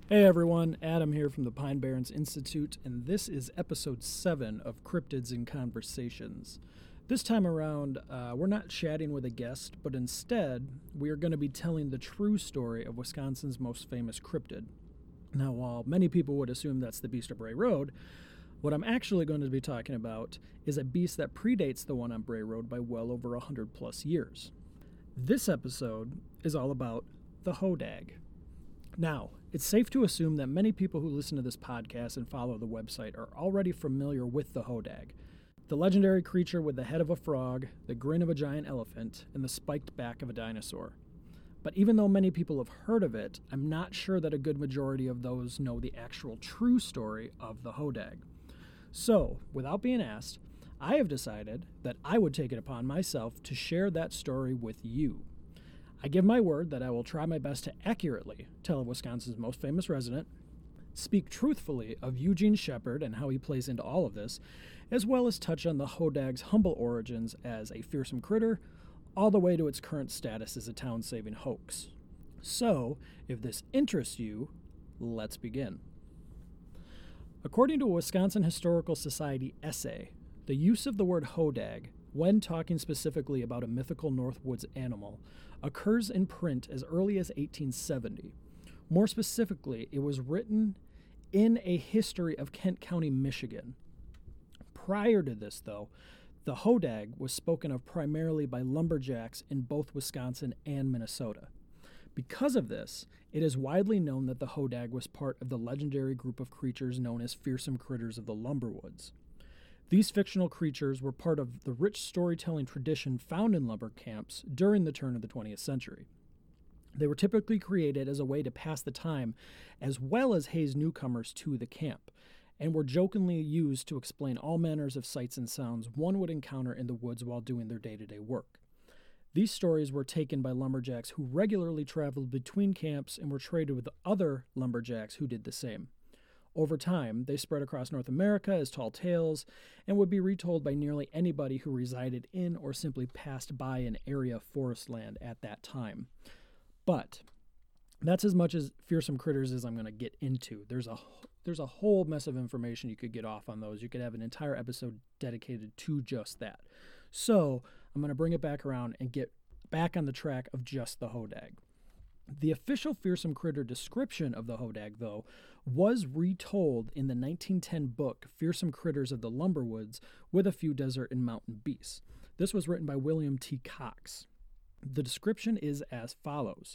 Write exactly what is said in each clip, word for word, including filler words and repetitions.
Hey everyone, Adam here from the Pine Barrens Institute, and this is episode seven of Cryptids in Conversations. This time around, uh, we're not chatting with a guest, but instead, we are going to be telling the true story of Wisconsin's most famous cryptid. Now, while many people would assume that's the Beast of Bray Road, what I'm actually going to be talking about is a beast that predates the one on Bray Road by well over one hundred plus years. This episode is all about the Hodag. Now, it's safe to assume that many people who listen to this podcast and follow the website are already familiar with the Hodag, the legendary creature with the head of a frog, the grin of a giant elephant, and the spiked back of a dinosaur. But even though many people have heard of it, I'm not sure that a good majority of those know the actual true story of the Hodag. So, without being asked, I have decided that I would take it upon myself to share that story with you. I give my word that I will try my best to accurately tell of Wisconsin's most famous resident, speak truthfully of Eugene Shepard and how he plays into all of this, as well as touch on the Hodag's humble origins as a fearsome critter, all the way to its current status as a town-saving hoax. So, if this interests you, let's begin. According to a Wisconsin Historical Society essay, the use of the word Hodag, when talking specifically about a mythical Northwoods animal, occurs in print as early as eighteen seventy. More specifically, it was written in a history of Kent County, Michigan. Prior to this, though, the Hodag was spoken of primarily by lumberjacks in both Wisconsin and Minnesota. Because of this, it is widely known that the Hodag was part of the legendary group of creatures known as fearsome critters of the Lumberwoods. These fictional creatures were part of the rich storytelling tradition found in lumber camps during the turn of the twentieth century. They were typically created as a way to pass the time as well as haze newcomers to the camp, and were jokingly used to explain all manners of sights and sounds one would encounter in the woods while doing their day-to-day work. These stories were taken by lumberjacks who regularly traveled between camps and were traded with other lumberjacks who did the same. Over time, they spread across North America as tall tales and would be retold by nearly anybody who resided in or simply passed by an area of forest land at that time. But that's as much as fearsome critters as I'm going to get into. There's a there's a whole mess of information you could get off on those. You could have an entire episode dedicated to just that. So I'm going to bring it back around and get back on the track of just the Hodag. The official fearsome critter description of the Hodag, though, was retold in the nineteen ten book Fearsome Critters of the Lumberwoods with a Few Desert and Mountain Beasts. This was written by William T. Cox. The description is as follows.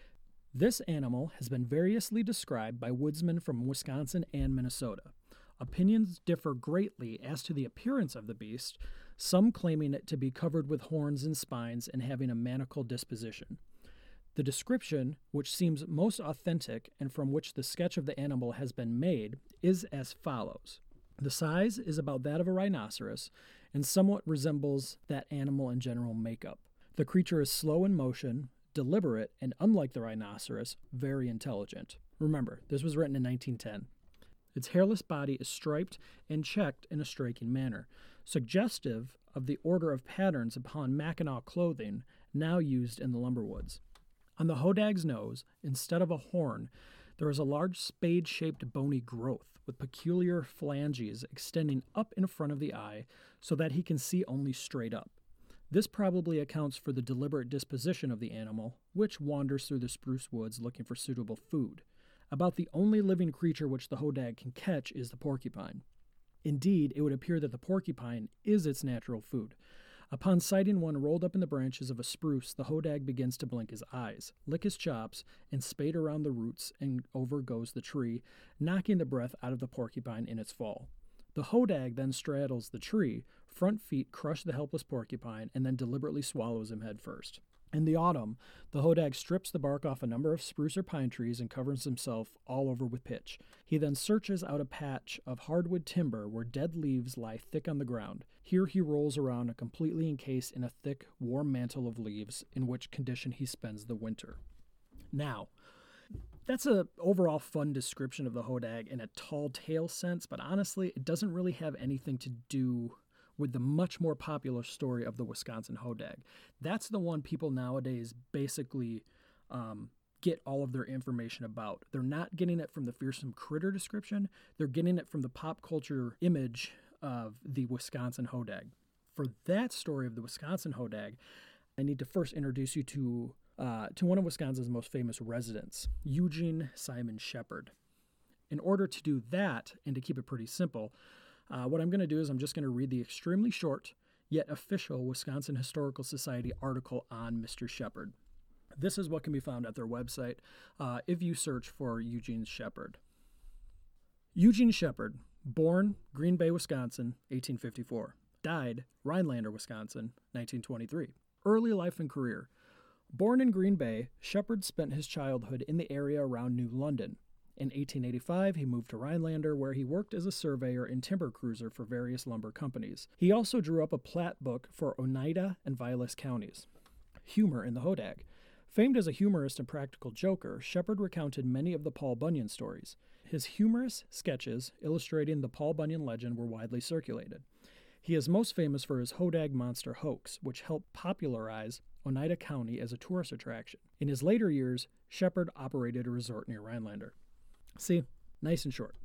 This animal has been variously described by woodsmen from Wisconsin and Minnesota. Opinions differ greatly as to the appearance of the beast, some claiming it to be covered with horns and spines and having a manacled disposition. The description, which seems most authentic and from which the sketch of the animal has been made, is as follows. The size is about that of a rhinoceros and somewhat resembles that animal in general makeup. The creature is slow in motion, deliberate, and unlike the rhinoceros, very intelligent. Remember, this was written in nineteen ten. Its hairless body is striped and checked in a striking manner, suggestive of the order of patterns upon Mackinaw clothing now used in the Lumberwoods. On the Hodag's nose, instead of a horn, there is a large spade-shaped bony growth with peculiar phalanges extending up in front of the eye so that he can see only straight up. This probably accounts for the deliberate disposition of the animal, which wanders through the spruce woods looking for suitable food. About the only living creature which the Hodag can catch is the porcupine. Indeed, it would appear that the porcupine is its natural food. Upon sighting one rolled up in the branches of a spruce, the Hodag begins to blink his eyes, lick his chops, and spade around the roots, and over goes the tree, knocking the breath out of the porcupine in its fall. The Hodag then straddles the tree, front feet crush the helpless porcupine, and then deliberately swallows him head first. In the autumn, the Hodag strips the bark off a number of spruce or pine trees and covers himself all over with pitch. He then searches out a patch of hardwood timber where dead leaves lie thick on the ground. Here he rolls around completely encased in a thick, warm mantle of leaves, in which condition he spends the winter. Now, that's a overall fun description of the Hodag in a tall tale sense, but honestly, it doesn't really have anything to do with the much more popular story of the Wisconsin Hodag. That's the one people nowadays basically um, get all of their information about. They're not getting it from the fearsome critter description. They're getting it from the pop culture image of the Wisconsin hodag. For that story of the Wisconsin hodag, I need to first introduce you to uh, to one of Wisconsin's most famous residents, Eugene Simon Shepard. In order to do that, and to keep it pretty simple, uh, what I'm going to do is I'm just going to read the extremely short, yet official Wisconsin Historical Society article on Mister Shepard. This is what can be found at their website uh, if you search for Eugene Shepard. Eugene Shepard, born Green Bay, Wisconsin, eighteen fifty-four. Died Rhinelander, Wisconsin, nineteen twenty-three. Early life and career. Born in Green Bay, Shepard spent his childhood in the area around New London. In eighteen eighty-five, he moved to Rhinelander, where he worked as a surveyor and timber cruiser for various lumber companies. He also drew up a plat book for Oneida and Vilas counties. Humor in the hodag. Famed as a humorist and practical joker, Shepard recounted many of the Paul Bunyan stories. His humorous sketches illustrating the Paul Bunyan legend were widely circulated. He is most famous for his Hodag Monster hoax, which helped popularize Oneida County as a tourist attraction. In his later years, Shepard operated a resort near Rhinelander. See, nice and short.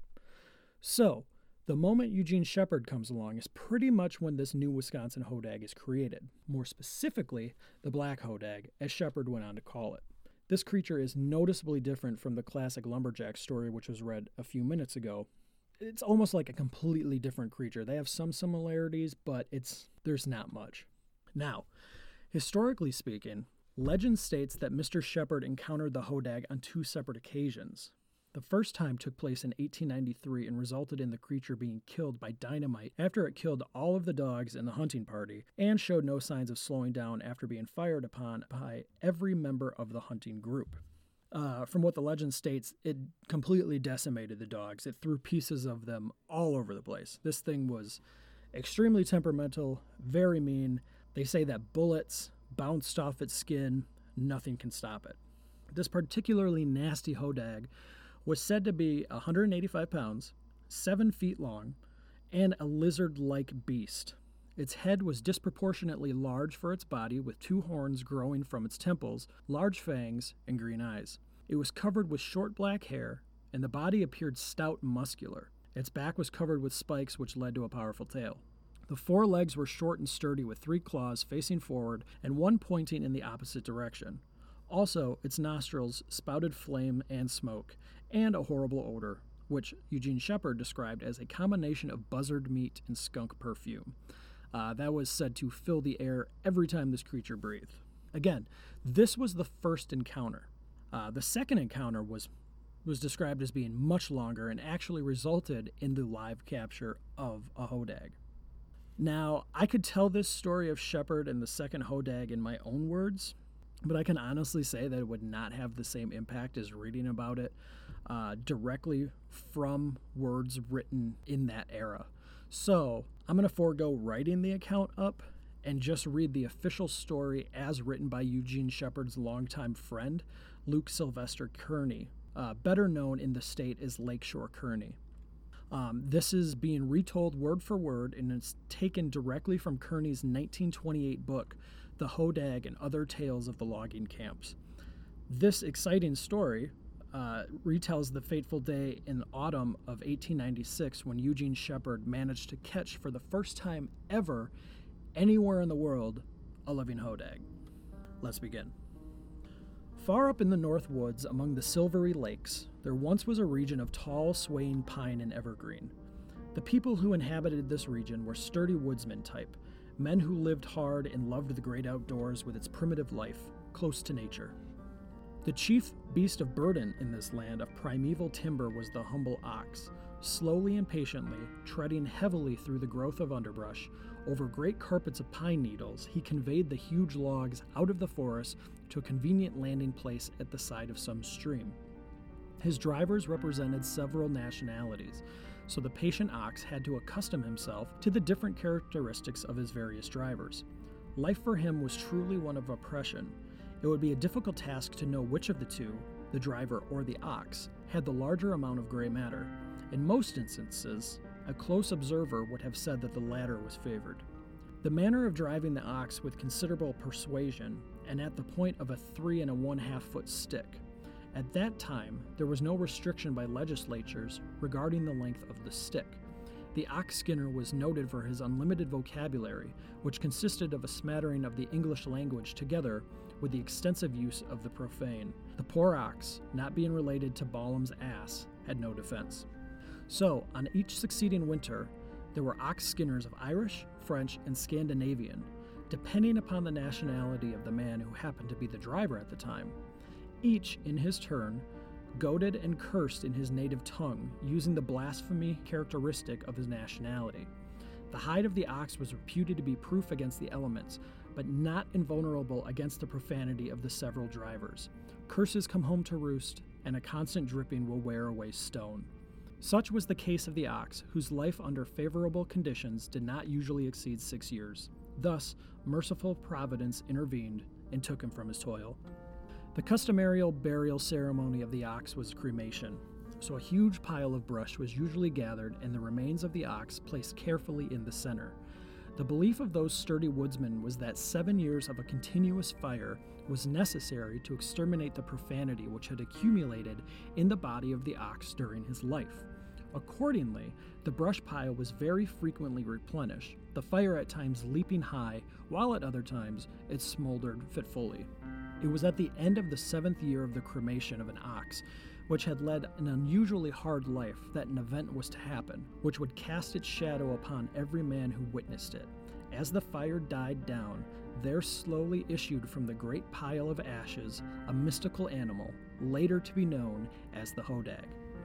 So, the moment Eugene Shepard comes along is pretty much when this new Wisconsin hodag is created. More specifically, the Black Hodag, as Shepard went on to call it. This creature is noticeably different from the classic lumberjack story, which was read a few minutes ago. It's almost like a completely different creature. They have some similarities, but it's there's not much. Now, historically speaking, legend states that Mister Shepard encountered the hodag on two separate occasions. The first time took place in eighteen ninety-three and resulted in the creature being killed by dynamite after it killed all of the dogs in the hunting party and showed no signs of slowing down after being fired upon by every member of the hunting group. Uh, from what the legend states, it completely decimated the dogs. It threw pieces of them all over the place. This thing was extremely temperamental, very mean. They say that bullets bounced off its skin. Nothing can stop it. This particularly nasty hodag was said to be one hundred eighty-five pounds, seven feet long, and a lizard-like beast. Its head was disproportionately large for its body, with two horns growing from its temples, large fangs, and green eyes. It was covered with short black hair, and the body appeared stout and muscular. Its back was covered with spikes, which led to a powerful tail. The four legs were short and sturdy, with three claws facing forward and one pointing in the opposite direction. Also, its nostrils spouted flame and smoke, and a horrible odor, which Eugene Shepard described as a combination of buzzard meat and skunk perfume. Uh, that was said to fill the air every time this creature breathed. Again, this was the first encounter. Uh, the second encounter was was described as being much longer and actually resulted in the live capture of a hodag. Now, I could tell this story of Shepard and the second hodag in my own words, but I can honestly say that it would not have the same impact as reading about it uh, directly from words written in that era. So I'm going to forego writing the account up and just read the official story as written by Eugene Shepard's longtime friend, Luke Sylvester Kearney, uh, better known in the state as Lakeshore Kearney. Um, this is being retold word for word, and it's taken directly from Kearney's nineteen twenty-eight book, The Hodag and Other Tales of the Logging Camps. This exciting story uh, retells the fateful day in autumn of eighteen ninety-six when Eugene Shepard managed to catch for the first time ever anywhere in the world a living hodag. Let's begin. Far up in the North Woods among the silvery lakes, there once was a region of tall, swaying pine and evergreen. The people who inhabited this region were sturdy woodsman type, men who lived hard and loved the great outdoors with its primitive life, close to nature. The chief beast of burden in this land of primeval timber was the humble ox, slowly and patiently, treading heavily through the growth of underbrush. Over great carpets of pine needles, he conveyed the huge logs out of the forest to a convenient landing place at the side of some stream. His drivers represented several nationalities, so the patient ox had to accustom himself to the different characteristics of his various drivers. Life for him was truly one of oppression. It would be a difficult task to know which of the two, the driver or the ox, had the larger amount of gray matter. In most instances, a close observer would have said that the latter was favored. The manner of driving the ox with considerable persuasion, and at the point of a three and a one half foot stick. At that time, there was no restriction by legislatures regarding the length of the stick. The ox skinner was noted for his unlimited vocabulary, which consisted of a smattering of the English language together with the extensive use of the profane. The poor ox, not being related to Balaam's ass, had no defense. So, on each succeeding winter, there were ox skinners of Irish, French, and Scandinavian, depending upon the nationality of the man who happened to be the driver at the time. Each, in his turn, goaded and cursed in his native tongue, using the blasphemy characteristic of his nationality. The hide of the ox was reputed to be proof against the elements, but not invulnerable against the profanity of the several drivers. Curses come home to roost, and a constant dripping will wear away stone. Such was the case of the ox, whose life under favorable conditions did not usually exceed six years. Thus, merciful providence intervened and took him from his toil. The customary burial ceremony of the ox was cremation, so a huge pile of brush was usually gathered and the remains of the ox placed carefully in the center. The belief of those sturdy woodsmen was that seven years of a continuous fire was necessary to exterminate the profanity which had accumulated in the body of the ox during his life. Accordingly, the brush pile was very frequently replenished, the fire at times leaping high, while at other times it smoldered fitfully. It was at the end of the seventh year of the cremation of an ox, which had led an unusually hard life, that an event was to happen, which would cast its shadow upon every man who witnessed it. As the fire died down, there slowly issued from the great pile of ashes a mystical animal, later to be known as the hodag.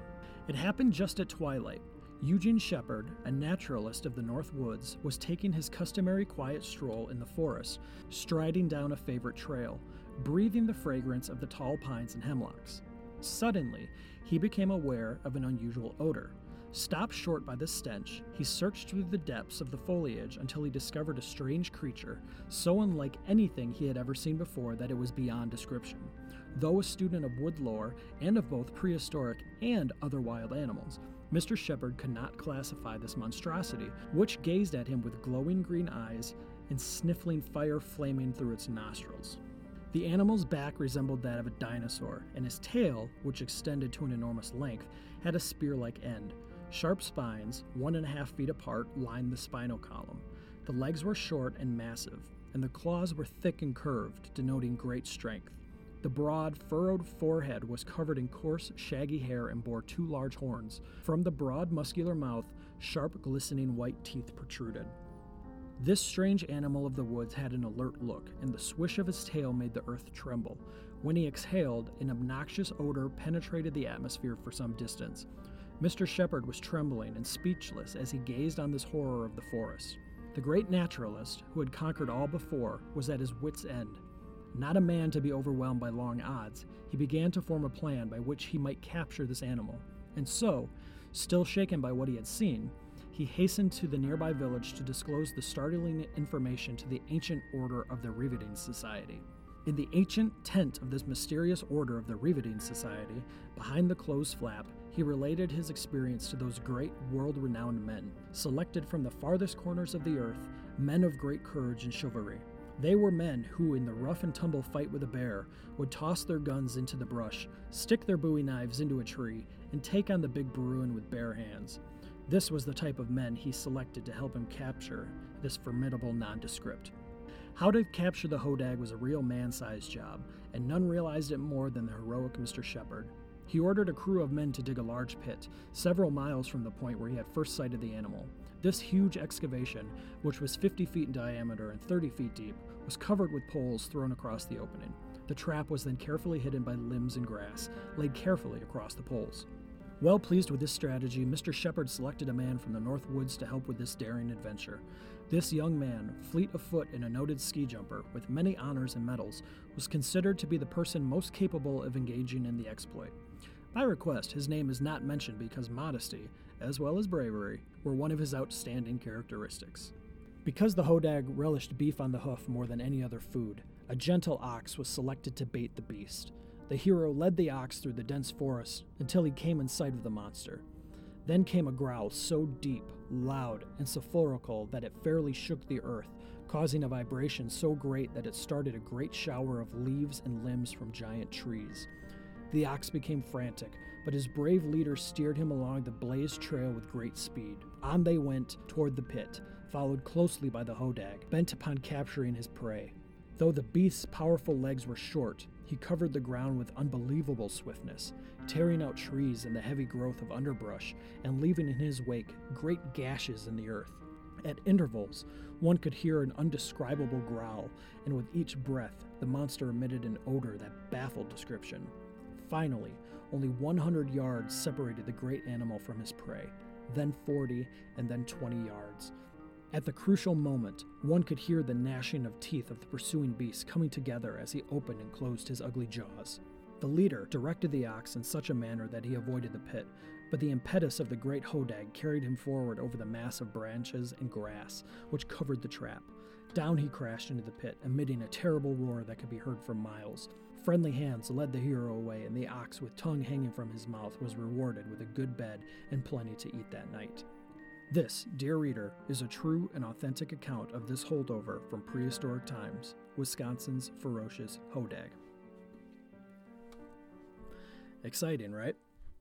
It happened just at twilight. Eugene Shepard, a naturalist of the North Woods, was taking his customary quiet stroll in the forest, striding down a favorite trail, breathing the fragrance of the tall pines and hemlocks. Suddenly, he became aware of an unusual odor. Stopped short by the stench, he searched through the depths of the foliage until he discovered a strange creature, so unlike anything he had ever seen before that it was beyond description. Though a student of wood lore and of both prehistoric and other wild animals, Mister Shepard could not classify this monstrosity, which gazed at him with glowing green eyes and sniffling fire flaming through its nostrils. The animal's back resembled that of a dinosaur, and his tail, which extended to an enormous length, had a spear-like end. Sharp spines, one and a half feet apart, lined the spinal column. The legs were short and massive, and the claws were thick and curved, denoting great strength. The broad, furrowed forehead was covered in coarse, shaggy hair and bore two large horns. From the broad, muscular mouth, sharp, glistening white teeth protruded. This strange animal of the woods had an alert look, and the swish of his tail made the earth tremble. When he exhaled, an obnoxious odor penetrated the atmosphere for some distance. Mister Shepard was trembling and speechless as he gazed on this horror of the forest. The great naturalist, who had conquered all before, was at his wits' end. Not a man to be overwhelmed by long odds, he began to form a plan by which he might capture this animal. And so, still shaken by what he had seen, he hastened to the nearby village to disclose the startling information to the ancient order of the Riveting Society. In the ancient tent of this mysterious order of the Riveting Society, behind the closed flap, he related his experience to those great world-renowned men, selected from the farthest corners of the earth, men of great courage and chivalry. They were men who, in the rough-and-tumble fight with a bear, would toss their guns into the brush, stick their bowie knives into a tree, and take on the big Bruin with bare hands. This was the type of men he selected to help him capture this formidable nondescript. How to capture the hodag was a real man-sized job, and none realized it more than the heroic Mister Shepard. He ordered a crew of men to dig a large pit, several miles from the point where he had first sighted the animal. This huge excavation, which was fifty feet in diameter and thirty feet deep, was covered with poles thrown across the opening. The trap was then carefully hidden by limbs and grass, laid carefully across the poles. Well pleased with this strategy, Mister Shepard selected a man from the North Woods to help with this daring adventure. This young man, fleet of foot and a noted ski jumper, with many honors and medals, was considered to be the person most capable of engaging in the exploit. By request, his name is not mentioned because modesty, as well as bravery, were one of his outstanding characteristics. Because the hodag relished beef on the hoof more than any other food, a gentle ox was selected to bait the beast. The hero led the ox through the dense forest until he came in sight of the monster. Then came a growl so deep, loud, and sulphurical that it fairly shook the earth, causing a vibration so great that it started a great shower of leaves and limbs from giant trees. The ox became frantic, but his brave leader steered him along the blazed trail with great speed. On they went toward the pit, followed closely by the hodag, bent upon capturing his prey. Though the beast's powerful legs were short, he covered the ground with unbelievable swiftness, tearing out trees and the heavy growth of underbrush and leaving in his wake great gashes in the earth. At intervals, one could hear an undescribable growl, and with each breath, the monster emitted an odor that baffled description. Finally, only one hundred yards separated the great animal from his prey, then forty, and then twenty yards. At the crucial moment, one could hear the gnashing of teeth of the pursuing beast coming together as he opened and closed his ugly jaws. The leader directed the ox in such a manner that he avoided the pit, but the impetus of the great hodag carried him forward over the mass of branches and grass which covered the trap. Down he crashed into the pit, emitting a terrible roar that could be heard for miles. Friendly hands led the hero away, and the ox, with tongue hanging from his mouth, was rewarded with a good bed and plenty to eat that night. This, dear reader, is a true and authentic account of this holdover from prehistoric times, Wisconsin's ferocious hodag. Exciting, right?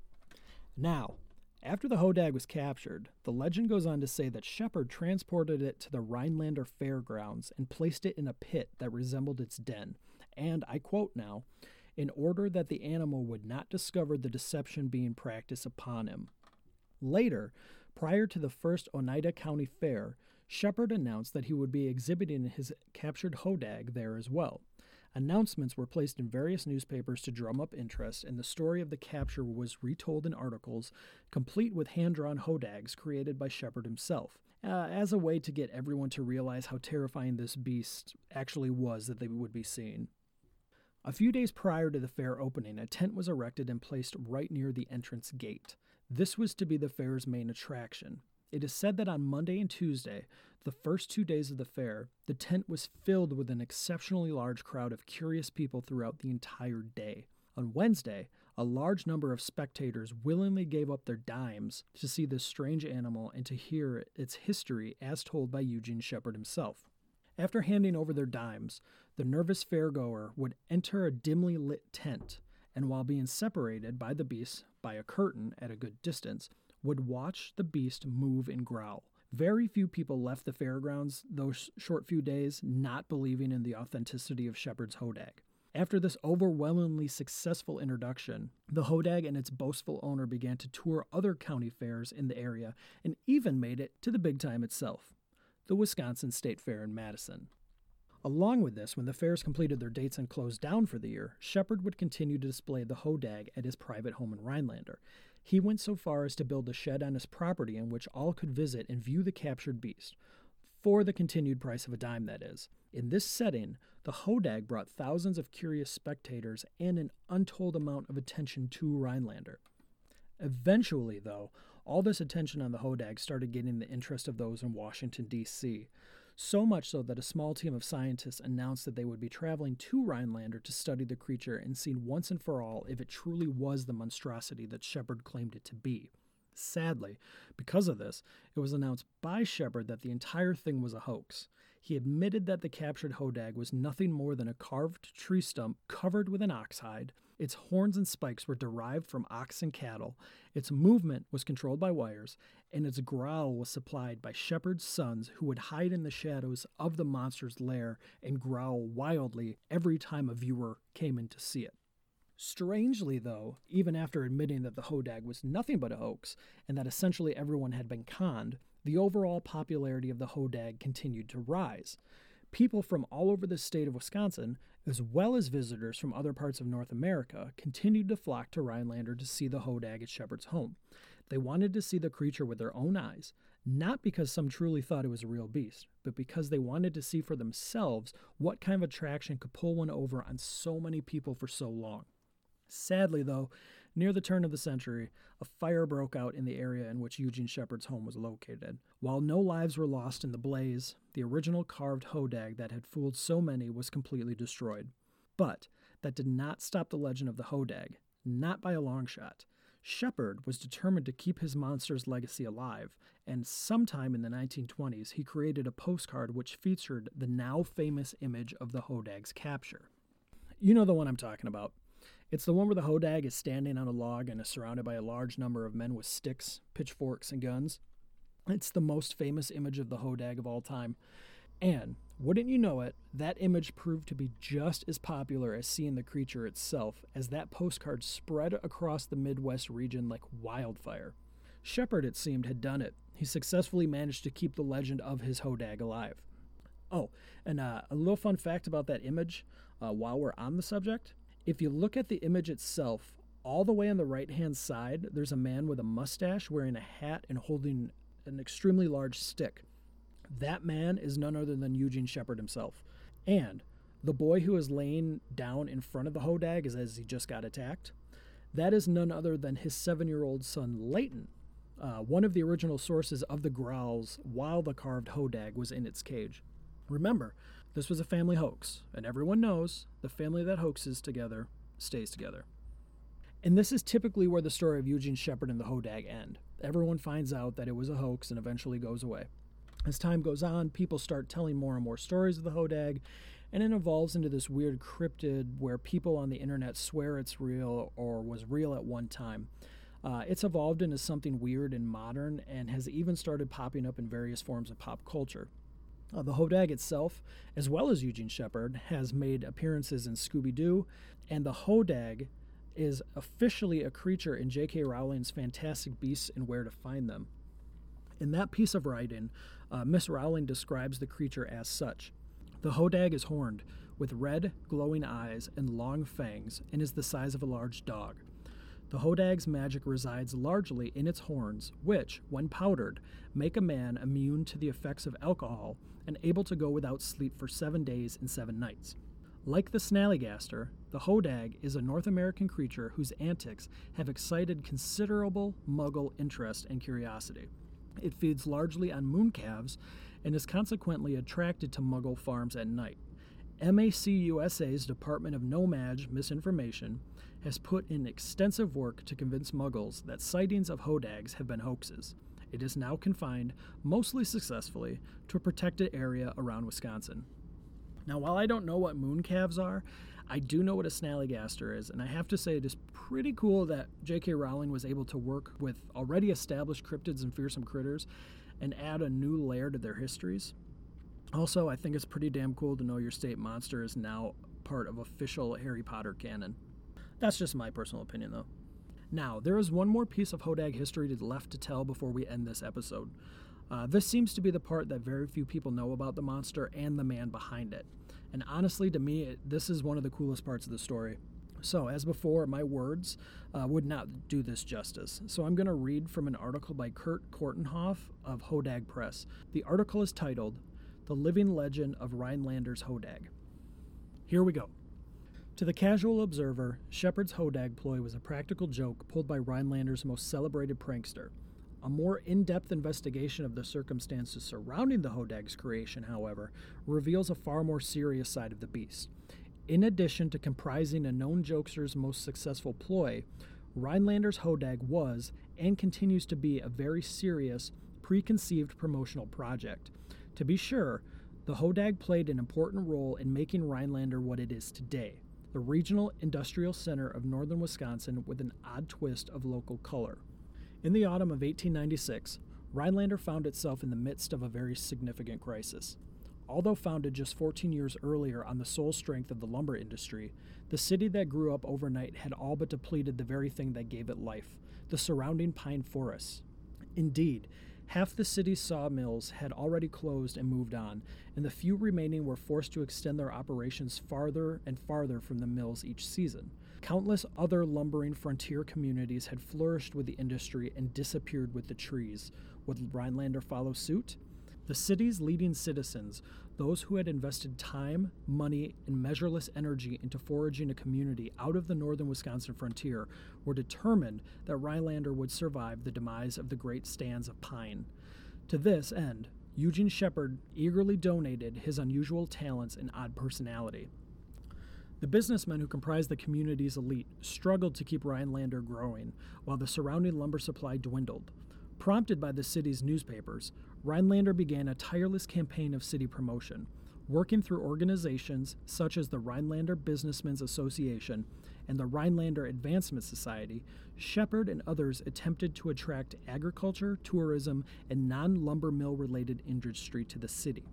Now, after the hodag was captured, the legend goes on to say that Shepard transported it to the Rhinelander Fairgrounds and placed it in a pit that resembled its den, and, I quote now, in order that the animal would not discover the deception being practiced upon him. Later, prior to the first Oneida County Fair, Shepard announced that he would be exhibiting his captured hodag there as well. Announcements were placed in various newspapers to drum up interest, and the story of the capture was retold in articles, complete with hand-drawn hodags created by Shepard himself, uh, as a way to get everyone to realize how terrifying this beast actually was that they would be seeing. A few days prior to the fair opening, a tent was erected and placed right near the entrance gate. This was to be the fair's main attraction. It is said that on Monday and Tuesday, the first two days of the fair, the tent was filled with an exceptionally large crowd of curious people throughout the entire day. On Wednesday, a large number of spectators willingly gave up their dimes to see this strange animal and to hear its history as told by Eugene Shepard himself. After handing over their dimes, the nervous fairgoer would enter a dimly lit tent, and while being separated by the beast by a curtain at a good distance, would watch the beast move and growl. Very few people left the fairgrounds those short few days not believing in the authenticity of Shepard's hodag. After this overwhelmingly successful introduction, the hodag and its boastful owner began to tour other county fairs in the area and even made it to the big time itself, the Wisconsin State Fair in Madison. Along with this, when the fairs completed their dates and closed down for the year, Shepard would continue to display the hodag at his private home in Rhinelander. He went so far as to build a shed on his property in which all could visit and view the captured beast, for the continued price of a dime, that is. In this setting, the hodag brought thousands of curious spectators and an untold amount of attention to Rhinelander. Eventually, though, all this attention on the hodag started getting the interest of those in Washington, D C, so much so that a small team of scientists announced that they would be traveling to Rhinelander to study the creature and see once and for all if it truly was the monstrosity that Shepard claimed it to be. Sadly, because of this, it was announced by Shepard that the entire thing was a hoax. He admitted that the captured hodag was nothing more than a carved tree stump covered with an ox hide. Its horns and spikes were derived from ox and cattle, its movement was controlled by wires, and its growl was supplied by Shepard's sons who would hide in the shadows of the monster's lair and growl wildly every time a viewer came in to see it. Strangely, though, even after admitting that the hodag was nothing but a hoax and that essentially everyone had been conned, the overall popularity of the hodag continued to rise. People from all over the state of Wisconsin, as well as visitors from other parts of North America, continued to flock to Rhinelander to see the hodag at Shepard's home. They wanted to see the creature with their own eyes, not because some truly thought it was a real beast, but because they wanted to see for themselves what kind of attraction could pull one over on so many people for so long. Sadly, though, near the turn of the century, a fire broke out in the area in which Eugene Shepard's home was located. While no lives were lost in the blaze, the original carved hodag that had fooled so many was completely destroyed. But that did not stop the legend of the hodag, not by a long shot. Shepard was determined to keep his monster's legacy alive, and sometime in the nineteen twenties he created a postcard which featured the now famous image of the hodag's capture. You know the one I'm talking about. It's the one where the hodag is standing on a log and is surrounded by a large number of men with sticks, pitchforks, and guns. It's the most famous image of the hodag of all time. And, wouldn't you know it, that image proved to be just as popular as seeing the creature itself, as that postcard spread across the Midwest region like wildfire. Shepard, it seemed, had done it. He successfully managed to keep the legend of his hodag alive. Oh, and uh, a little fun fact about that image, uh, while we're on the subject. If you look at the image itself, all the way on the right-hand side, there's a man with a mustache wearing a hat and holding an extremely large stick. That man is none other than Eugene Shepard himself. And the boy who is laying down in front of the hodag as, as he just got attacked, that is none other than his seven-year-old son, Leighton, uh, one of the original sources of the growls while the carved hodag was in its cage. Remember, this was a family hoax, and everyone knows the family that hoaxes together stays together. And this is typically where the story of Eugene Shepard and the hodag end. Everyone finds out that it was a hoax and eventually goes away. As time goes on, people start telling more and more stories of the hodag, and it evolves into this weird cryptid where people on the internet swear it's real or was real at one time. Uh, it's evolved into something weird and modern and has even started popping up in various forms of pop culture. Uh, the hodag itself, as well as Eugene Shepard, has made appearances in Scooby-Doo, and the hodag is officially a creature in J K Rowling's Fantastic Beasts and Where to Find Them. In that piece of writing, uh, Miss Rowling describes the creature as such. The hodag is horned, with red, glowing eyes and long fangs, and is the size of a large dog. The hodag's magic resides largely in its horns, which, when powdered, make a man immune to the effects of alcohol and able to go without sleep for seven days and seven nights. Like the snallygaster, the hodag is a North American creature whose antics have excited considerable Muggle interest and curiosity. It feeds largely on mooncalves and is consequently attracted to Muggle farms at night. M A C U S A's Department of No-Maj Misinformation has put in extensive work to convince Muggles that sightings of hodags have been hoaxes. It is now confined, mostly successfully, to a protected area around Wisconsin. Now, while I don't know what mooncalves are, I do know what a snallygaster is, and I have to say it is pretty cool that J K Rowling was able to work with already established cryptids and fearsome critters and add a new layer to their histories. Also, I think it's pretty damn cool to know your state monster is now part of official Harry Potter canon. That's just my personal opinion, though. Now, there is one more piece of hodag history left to tell before we end this episode. Uh, this seems to be the part that very few people know about the monster and the man behind it. And honestly, to me, it, this is one of the coolest parts of the story. So, as before, my words uh, would not do this justice. So I'm going to read from an article by Kurt Kortenhoff of Hodag Press. The article is titled, The Living Legend of Rhinelander's Hodag. Here we go. To the casual observer, Shepard's hodag ploy was a practical joke pulled by Rhinelander's most celebrated prankster. A more in-depth investigation of the circumstances surrounding the hodag's creation, however, reveals a far more serious side of the beast. In addition to comprising a known jokester's most successful ploy, Rhinelander's hodag was, and continues to be, a very serious, preconceived promotional project. To be sure, the hodag played an important role in making Rhinelander what it is today, the regional industrial center of northern Wisconsin with an odd twist of local color. In the autumn of eighteen ninety-six, Rhinelander found itself in the midst of a very significant crisis. Although founded just fourteen years earlier on the sole strength of the lumber industry, the city that grew up overnight had all but depleted the very thing that gave it life, the surrounding pine forests. Indeed, half the city's sawmills had already closed and moved on, and the few remaining were forced to extend their operations farther and farther from the mills each season. Countless other lumbering frontier communities had flourished with the industry and disappeared with the trees. Would Rhinelander follow suit? The city's leading citizens, those who had invested time, money, and measureless energy into foraging a community out of the northern Wisconsin frontier, were determined that Rhinelander would survive the demise of the great stands of pine. To this end, Eugene Shepard eagerly donated his unusual talents and odd personality. The businessmen who comprised the community's elite struggled to keep Rhinelander growing, while the surrounding lumber supply dwindled. Prompted by the city's newspapers, Rhinelander began a tireless campaign of city promotion, working through organizations such as the Rhinelander Businessmen's Association and the Rhinelander Advancement Society, Shepard and others attempted to attract agriculture, tourism, and non-lumber mill related industry to the city.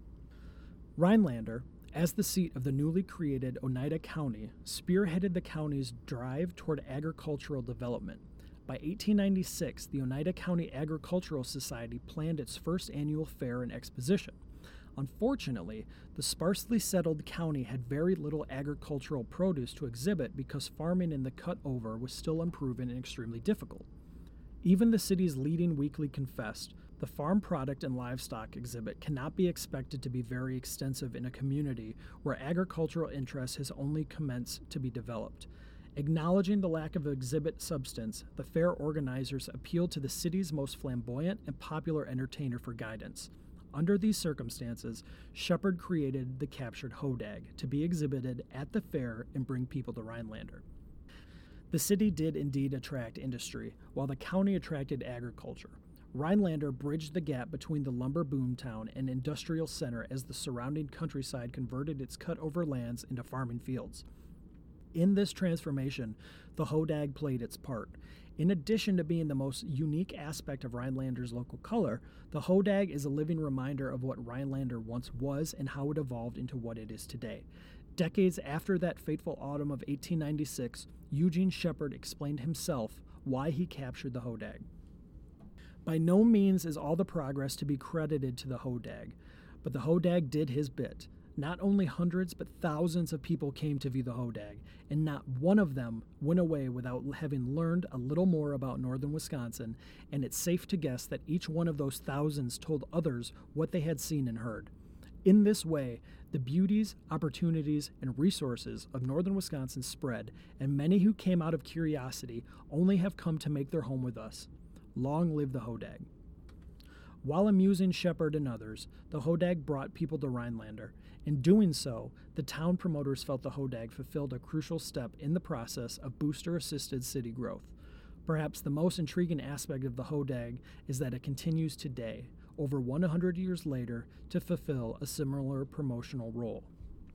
Rhinelander, as the seat of the newly created Oneida County, spearheaded the county's drive toward agricultural development. By eighteen ninety-six, the Oneida County Agricultural Society planned its first annual fair and exposition. Unfortunately, the sparsely settled county had very little agricultural produce to exhibit because farming in the cut-over was still unproven and extremely difficult. Even the city's leading weekly confessed, the farm product and livestock exhibit cannot be expected to be very extensive in a community where agricultural interest has only commenced to be developed. Acknowledging the lack of exhibit substance, the fair organizers appealed to the city's most flamboyant and popular entertainer for guidance. Under these circumstances, Shepard created the captured hodag to be exhibited at the fair and bring people to Rhinelander. The city did indeed attract industry, while the county attracted agriculture. Rhinelander bridged the gap between the lumber boomtown and industrial center as the surrounding countryside converted its cut-over lands into farming fields. In this transformation, the hodag played its part. In addition to being the most unique aspect of Rhinelander's local color, the hodag is a living reminder of what Rhinelander once was and how it evolved into what it is today. Decades after that fateful autumn of eighteen ninety-six, Eugene Shepard explained himself why he captured the hodag. By no means is all the progress to be credited to the hodag, but the hodag did his bit. Not only hundreds, but thousands of people came to view the hodag, and not one of them went away without having learned a little more about northern Wisconsin, and it's safe to guess that each one of those thousands told others what they had seen and heard. In this way, the beauties, opportunities, and resources of northern Wisconsin spread, and many who came out of curiosity only have come to make their home with us. Long live the hodag. While amusing Shepard and others, the hodag brought people to Rhinelander. In doing so, the town promoters felt the hodag fulfilled a crucial step in the process of booster-assisted city growth. Perhaps the most intriguing aspect of the hodag is that it continues today, over one hundred years later, to fulfill a similar promotional role.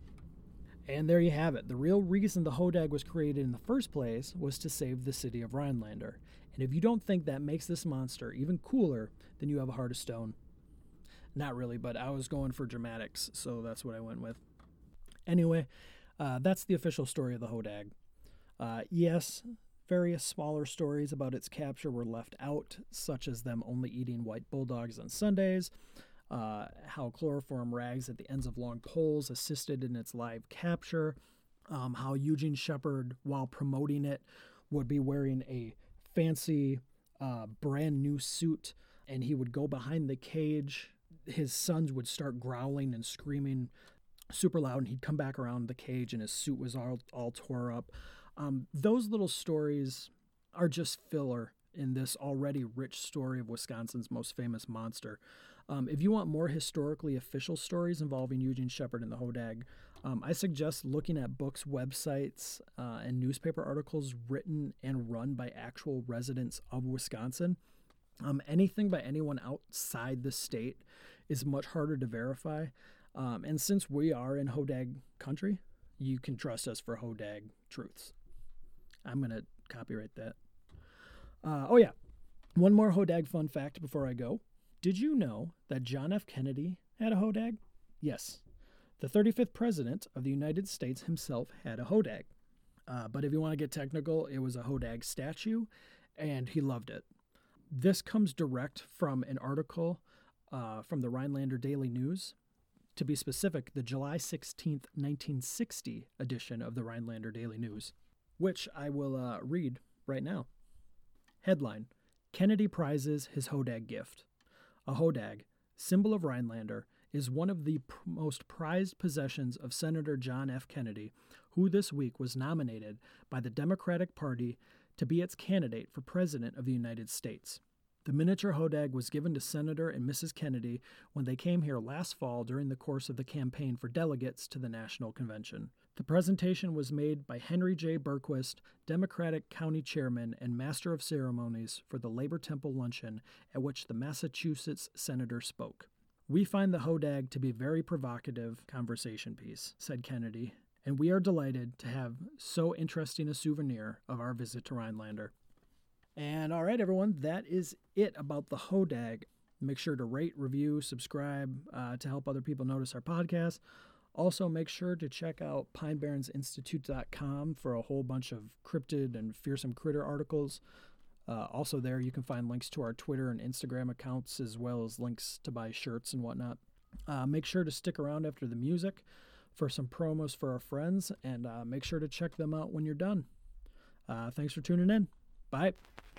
And there you have it. The real reason the hodag was created in the first place was to save the city of Rhinelander. And if you don't think that makes this monster even cooler, then you have a heart of stone. Not really, but I was going for dramatics, so that's what I went with. Anyway, uh, that's the official story of the hodag. Uh, yes, various smaller stories about its capture were left out, such as them only eating white bulldogs on Sundays, uh, how chloroform rags at the ends of long poles assisted in its live capture, um, how Eugene Shepard, while promoting it, would be wearing a fancy, uh, brand new suit, and he would go behind the cage. His sons would start growling and screaming super loud, and he'd come back around the cage, and his suit was all, all tore up. Um, those little stories are just filler in this already rich story of Wisconsin's most famous monster. Um, if you want more historically official stories involving Eugene Shepard and the hodag, um, I suggest looking at books, websites, uh, and newspaper articles written and run by actual residents of Wisconsin. Um, anything by anyone outside the state is much harder to verify. Um, and since we are in hodag country, you can trust us for hodag truths. I'm going to copyright that. Uh, oh, yeah. One more hodag fun fact before I go. Did you know that John F. Kennedy had a hodag? Yes. The thirty-fifth president of the United States himself had a hodag. Uh, but if you want to get technical, it was a hodag statue, and he loved it. This comes direct from an article uh, from the Rhinelander Daily News. To be specific, the July sixteenth, nineteen sixty edition of the Rhinelander Daily News, which I will uh, read right now. Headline: Kennedy prizes his hodag gift. A hodag, symbol of Rhinelander, is one of the pr- most prized possessions of Senator John F. Kennedy, who this week was nominated by the Democratic Party to be its candidate for President of the United States. The miniature hodag was given to Senator and Missus Kennedy when they came here last fall during the course of the campaign for delegates to the National Convention. The presentation was made by Henry J. Berquist, Democratic County Chairman and Master of Ceremonies for the Labor Temple Luncheon, at which the Massachusetts Senator spoke. "We find the hodag to be a very provocative conversation piece," said Kennedy, and we are delighted to have so interesting a souvenir of our visit to Rhinelander. And all right, everyone, that is it about the Hodag. Make sure to rate, review, subscribe uh, to help other people notice our podcast. Also, make sure to check out pine barrens institute dot com for a whole bunch of cryptid and fearsome critter articles. Uh, also there, you can find links to our Twitter and Instagram accounts, as well as links to buy shirts and whatnot. Uh, make sure to stick around after the music for some promos for our friends, and uh, make sure to check them out when you're done. Uh, thanks for tuning in. Bye.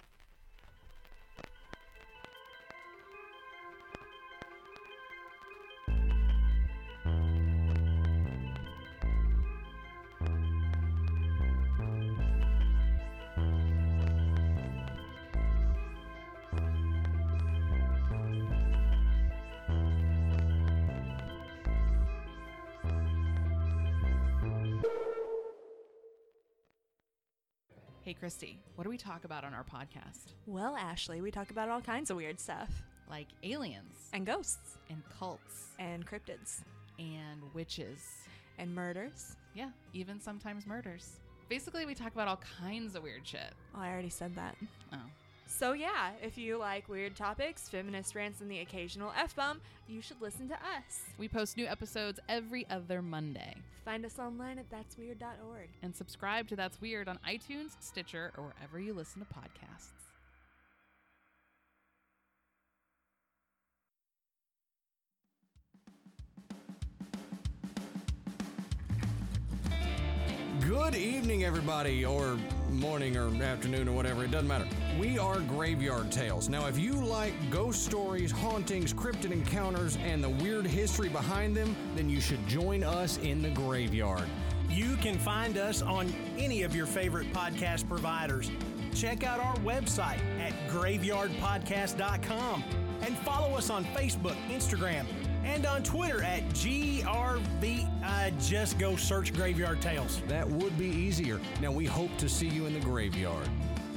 Hey, Christy, what do we talk about on our podcast? Well, Ashley, we talk about all kinds of weird stuff. Like aliens. And ghosts. And cults. And cryptids. And witches. And murders. Yeah, even sometimes murders. Basically, we talk about all kinds of weird shit. Oh, I already said that. Oh. So yeah, if you like weird topics, feminist rants, and the occasional F-bomb, you should listen to us. We post new episodes every other Monday. Find us online at that's weird dot org. And subscribe to That's Weird on iTunes, Stitcher, or wherever you listen to podcasts. Good evening, everybody, or morning or afternoon or whatever, it doesn't matter. We are Graveyard Tales. Now, if you like ghost stories, hauntings, cryptid encounters, and the weird history behind them, then you should join us in the graveyard. You can find us on any of your favorite podcast providers. Check out our website at graveyard podcast dot com and follow us on Facebook, Instagram, and on Twitter at G R V. Uh, just go search Graveyard Tales. That would be easier. Now, we hope to see you in the graveyard.